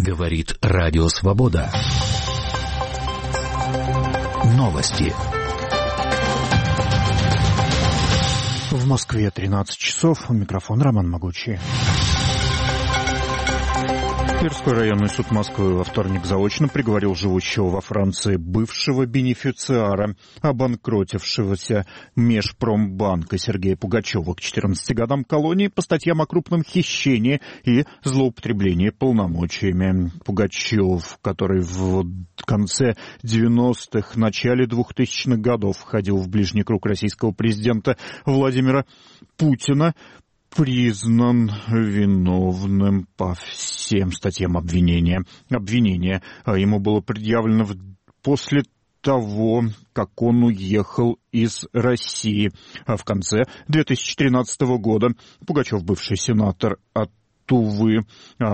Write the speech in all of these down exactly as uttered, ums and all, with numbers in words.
Говорит Радио Свобода. Новости. В Москве тринадцать часов. Микрофон Роман Могучий. Тверской районный суд Москвы во вторник заочно приговорил живущего во Франции бывшего бенефициара, обанкротившегося Межпромбанка Сергея Пугачева к четырнадцати годам колонии по статьям о крупном хищении и злоупотреблении полномочиями. Пугачев, который в конце девяностых, начале двухтысячных годов входил в ближний круг российского президента Владимира Путина, признан виновным по всем статьям обвинения. Обвинение ему было предъявлено после того, как он уехал из России. А в конце две тысячи тринадцатого года Пугачев, бывший сенатор от Тувы,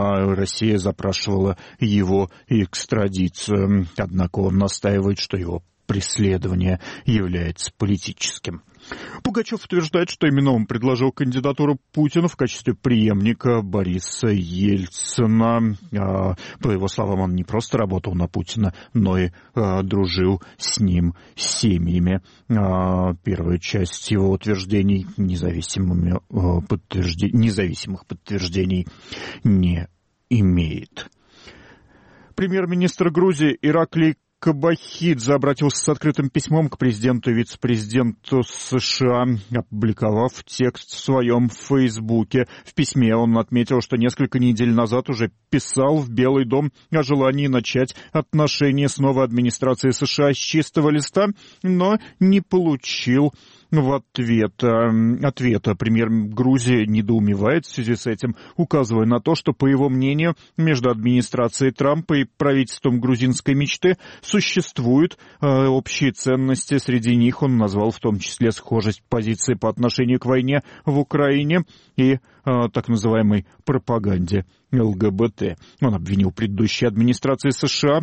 Россия запрашивала его экстрадицию. Однако он настаивает, что его преследование является политическим. Пугачев утверждает, что именно он предложил кандидатуру Путина в качестве преемника Бориса Ельцина. По его словам, он не просто работал на Путина, но и дружил с ним семьями. Первая часть его утверждений независимыми подтверждений, независимых подтверждений не имеет. Премьер-министр Грузии Ираклий Кобахидзе обратился с открытым письмом к президенту и вице-президенту США, опубликовав текст в своем Фейсбуке. В письме он отметил, что несколько недель назад уже писал в Белый дом о желании начать отношения с новой администрацией США с чистого листа, но не получил в ответ, ответа. Премьер Грузии недоумевает в связи с этим, указывая на то, что, по его мнению, между администрацией Трампа и правительством грузинской мечты существуют э, общие ценности. Среди них он назвал в том числе схожесть позиции по отношению к войне в Украине и э, так называемой пропаганде ЛГБТ. Он обвинил предыдущие администрации США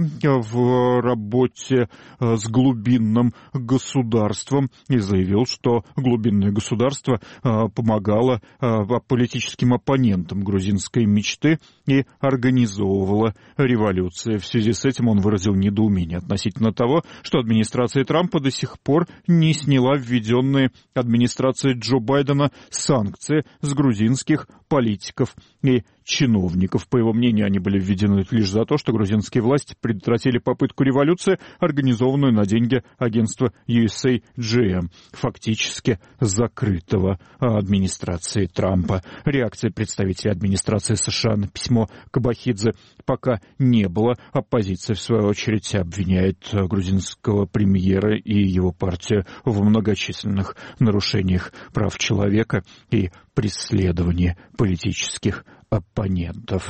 в работе с глубинным государством и заявил, что глубинное государство помогало политическим оппонентам грузинской мечты и организовывало революции. В связи с этим он выразил недоумение относительно того, что администрация Трампа до сих пор не сняла введенные администрацией Джо Байдена санкции с грузинских политиков и чиновников. По его мнению, они были введены лишь за то, что грузинские власти предотвратили попытку революции, организованную на деньги агентства ю эс эй джи эм, фактически закрытого администрацией Трампа. Реакции представителей администрации США на письмо Кобахидзе пока не было. Оппозиция, в свою очередь, обвиняет грузинского премьера и его партию в многочисленных нарушениях прав человека и преследовании политических оппонентов.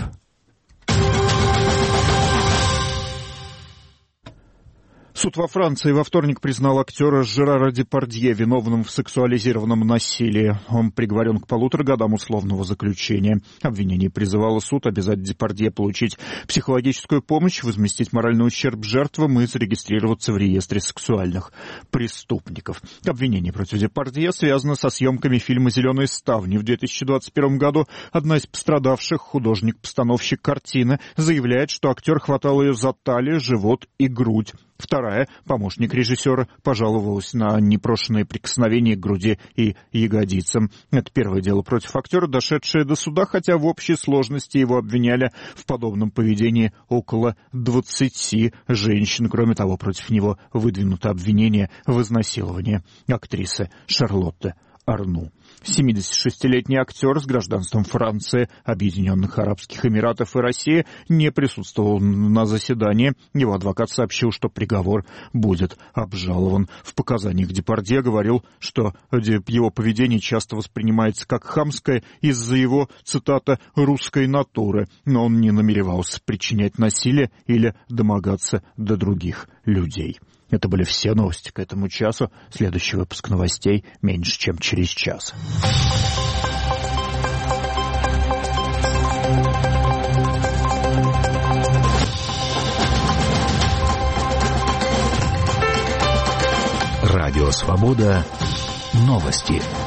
Суд во Франции во вторник признал актера Жерара Депардье виновным в сексуализированном насилии. Он приговорен к полутора годам условного заключения. Обвинение призывало суд обязать Депардье получить психологическую помощь, возместить моральный ущерб жертвам и зарегистрироваться в реестре сексуальных преступников. Обвинение против Депардье связано со съемками фильма «Зеленые ставни» в две тысячи двадцать первом году. Одна из пострадавших, художник-постановщик картины, заявляет, что актер хватал ее за талию, живот и грудь. Вторая, помощник режиссера, пожаловалась на непрошенные прикосновения к груди и ягодицам. Это первое дело против актера, дошедшее до суда, хотя в общей сложности его обвиняли в подобном поведении около двадцати женщин. Кроме того, против него выдвинуто обвинение в изнасиловании актрисы Шарлотты Арну. семидесятишестилетний актер с гражданством Франции, Объединенных Арабских Эмиратов и России не присутствовал на заседании. Его адвокат сообщил, что приговор будет обжалован. В показаниях Депардье говорил, что его поведение часто воспринимается как хамское из-за его, цитата, «русской натуры», но он не намеревался причинять насилие или домогаться до других людей. Это были все новости к этому часу. Следующий выпуск новостей меньше, чем через час. Радио «Свобода». Новости.